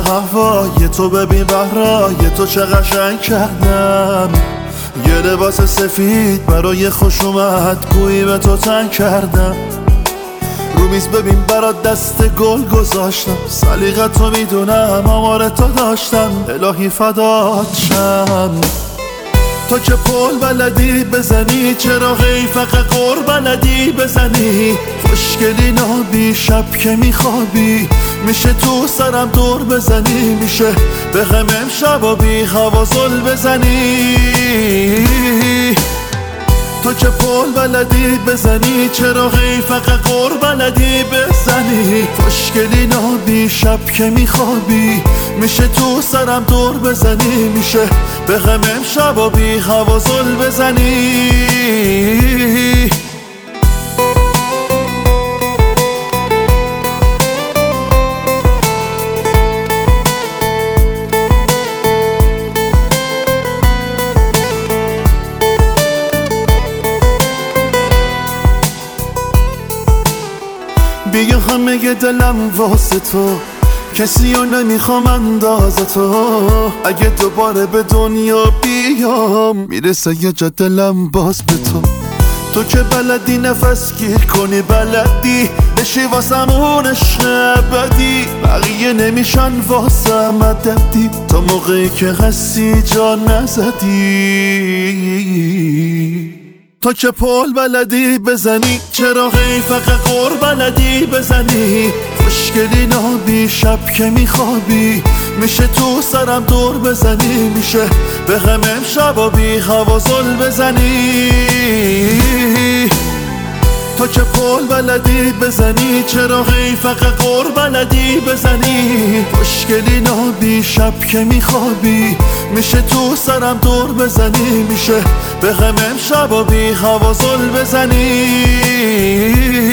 هوای تو ببین بهرای تو چه قشنگ کردم. یه لباس سفید برای خوش اومد گویی به تو تنگ کردم. رو میز ببین برات دست گل گذاشتم، سلیقتو میدونم آمار تو داشتم. الهی فدات شم. تو که پل بلدی بزنی، چراغی فقط قر بلدی بزنی. خوشگلی نابی شب که میخوابی، میشه تو سرم دور بزنی. میشه به غم امشب و بی هوا زل بزنی. تو که پل بلدی بزنی، چراغی فقط قر بلدی بزنی. خوشگلی نابی شب که میخوابی، میشه تو سرم دور بزنی. میشه به غم امشب و بی هوا زل بزنی. بیا همه دلم واسه تو، کسی رو نمیخوام انداز تو. اگه دوباره به دنیا بیام، میرسه یه جا دلم باز به تو. تو که بلدی نفس گیر کنی، بلدی بشی واسمون ابدی. بقیه نمیشن واسه مددی، تا موقعی که هستی جا نزدی. تو که پل بلدی بزنی، چراغی فقط قر بلدی بزنی. خوشگلی نابی شب که میخوابی، میشه تو سرم دور بزنی. میشه به غم امشب و بی هوا زل بزنی. تو که پل بلدی بزنی، چراغی فقط قر بلدی بزنی. خوشگلی نابی شب که میخوابی، میشه تو سرم دور بزنی. میشه به غم امشب و بی هوا زل بزنی.